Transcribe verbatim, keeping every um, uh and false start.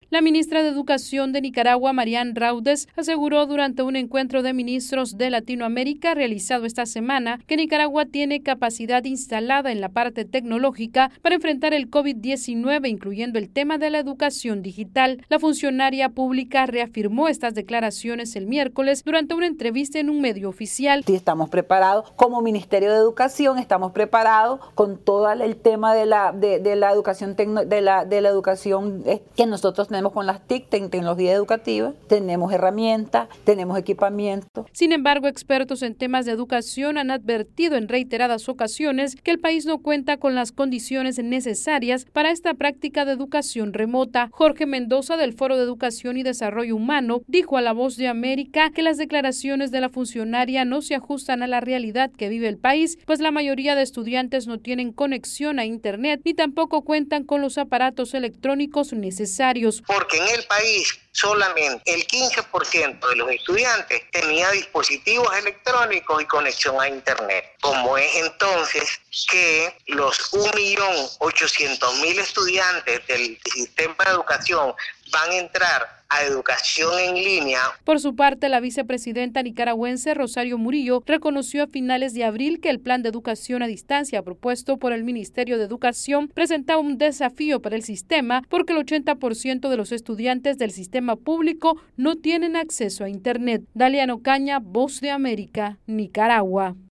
La ministra de Educación de Nicaragua, Marian Raudes, aseguró durante un encuentro de ministros de Latinoamérica realizado esta semana que Nicaragua tiene capacidad instalada en la parte tecnológica para enfrentar el COVID diecinueve, incluyendo el tema de la educación digital. La funcionaria pública reafirmó estas declaraciones el miércoles durante una entrevista en un medio oficial. Sí, estamos preparados como Ministerio de Educación, estamos preparados con todo el tema de la, de, de la educación tecno, de la, de la educación que nosotros tenemos con las T I C, tecnología educativa, tenemos herramientas, tenemos equipamiento. Sin embargo, expertos en temas de educación han advertido en reiteradas ocasiones que el país no cuenta con las condiciones necesarias para esta práctica de educación remota. Jorge Mendoza, del Foro de Educación y Desarrollo Humano, dijo a La Voz de América que las declaraciones de la funcionaria no se ajustan a la realidad que vive el país, pues la mayoría de estudiantes no tienen conexión a Internet ni tampoco cuentan con los aparatos electrónicos necesarios. Porque en el país solamente el quince por ciento de los estudiantes tenía dispositivos electrónicos y conexión a Internet. Como es entonces que los un millón ochocientos mil estudiantes del sistema de educación van a entrar a educación en línea. Por su parte, la vicepresidenta nicaragüense Rosario Murillo reconoció a finales de abril que el plan de educación a distancia propuesto por el Ministerio de Educación presentaba un desafío para el sistema porque el ochenta por ciento de los estudiantes del sistema público no tienen acceso a Internet. Daliano Caña, Voz de América, Nicaragua.